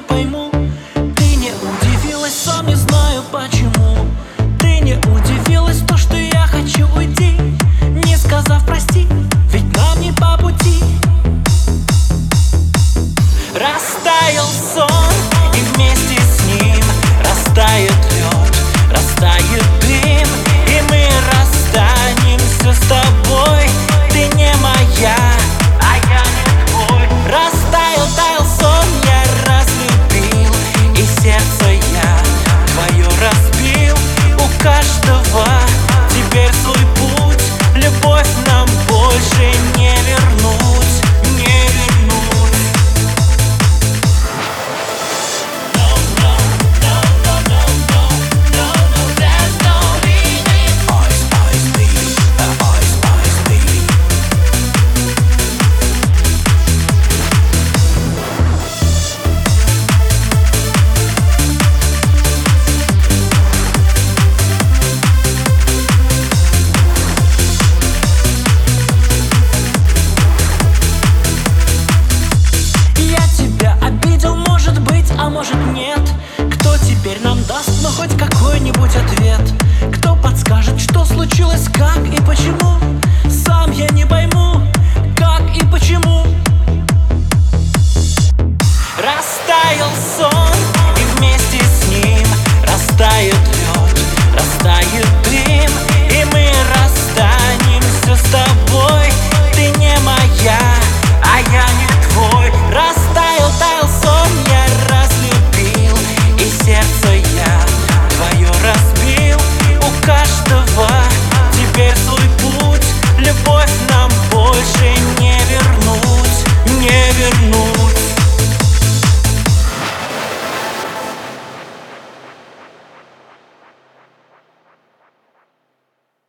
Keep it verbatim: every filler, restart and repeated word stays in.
пойму. Ты не удивилась, сам не знаю почему. Ты не удивилась, то, что я хочу уйти, не сказав прости, ведь нам не по пути. Растаял сон, и вместе с ним растает лед, растает дым, и мы расстанемся с тобой. Ты не моя, а я не твой. Растаял, таял сон, я разлюбил, и сердце я твое разбил. У каждого теперь свой путь, любовь нам больше не вернуть, не вернуть. А может нет? Кто теперь нам даст, ну хоть какой-нибудь ответ? Кто подскажет, что случилось, как и почему? Сам я не пойму, как и почему. Растаял сон.